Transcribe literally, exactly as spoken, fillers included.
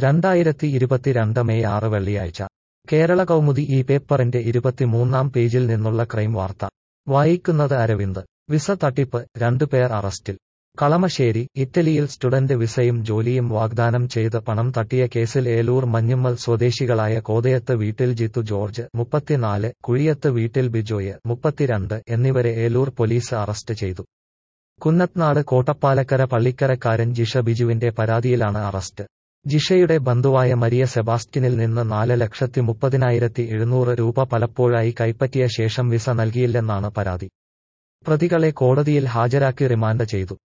രണ്ടായിരത്തി ഇരുപത്തിരണ്ട് മെയ് ആറ് വെള്ളിയാഴ്ച കേരള കൗമുദി ഈ പേപ്പറിന്റെ ഇരുപത്തിമൂന്നാം പേജിൽ നിന്നുള്ള ക്രൈം വാർത്ത വായിക്കുന്നത് അരവിന്ദ്. വിസ തട്ടിപ്പ്, രണ്ടുപേർ അറസ്റ്റിൽ. കളമശ്ശേരി. ഇറ്റലിയിൽ സ്റ്റുഡന്റ് വിസയും ജോലിയും വാഗ്ദാനം ചെയ്ത് പണം തട്ടിയ കേസിൽ ഏലൂർ മഞ്ഞുമ്മൽ സ്വദേശികളായ കോതയത്ത് വീട്ടിൽ ജിത്തു ജോർജ് മുപ്പത്തിനാല്, കുഴിയത്ത് വീട്ടിൽ ബിജോയ് മുപ്പത്തിരണ്ട് എന്നിവരെ ഏലൂർ പോലീസ് അറസ്റ്റ് ചെയ്തു. കുന്നത്നാട് കോട്ടപ്പാലക്കര പള്ളിക്കരക്കാരൻ ജിഷ ബിജുവിന്റെ പരാതിയിലാണ് അറസ്റ്റ്. ജിഷയുടെ ബന്ധുവായ മരിയ സെബാസ്റ്റ്യനിൽ നിന്ന് നാല് ലക്ഷത്തി മുപ്പതിനായിരത്തി എഴുന്നൂറ് രൂപ പലപ്പോഴായി കൈപ്പറ്റിയ ശേഷം വിസ നൽകിയില്ലെന്നാണ് പരാതി. പ്രതികളെ കോടതിയിൽ ഹാജരാക്കി റിമാൻഡ് ചെയ്തു.